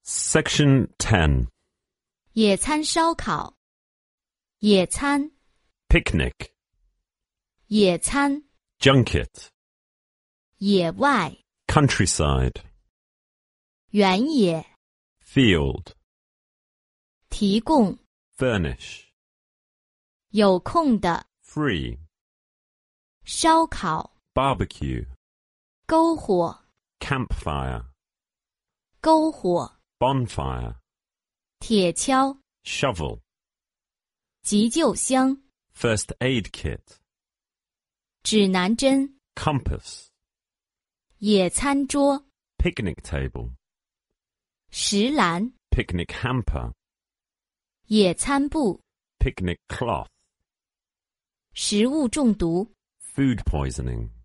Section 10. 野餐烧烤，野餐， Picnic. 野餐， Junket. 野外， Countryside. 原野， Field. 提供， Furnish. 有空的， Free. 烧烤， Barbecue. 篝火， Campfire. 篝火， Bonfire. 铁锹， Shovel. 急救箱， First aid kit. 指南针， Compass. 野餐桌， Picnic table. 石篮， Picnic hamper. 野餐布， Picnic cloth. 食物中毒。 Food poisoning.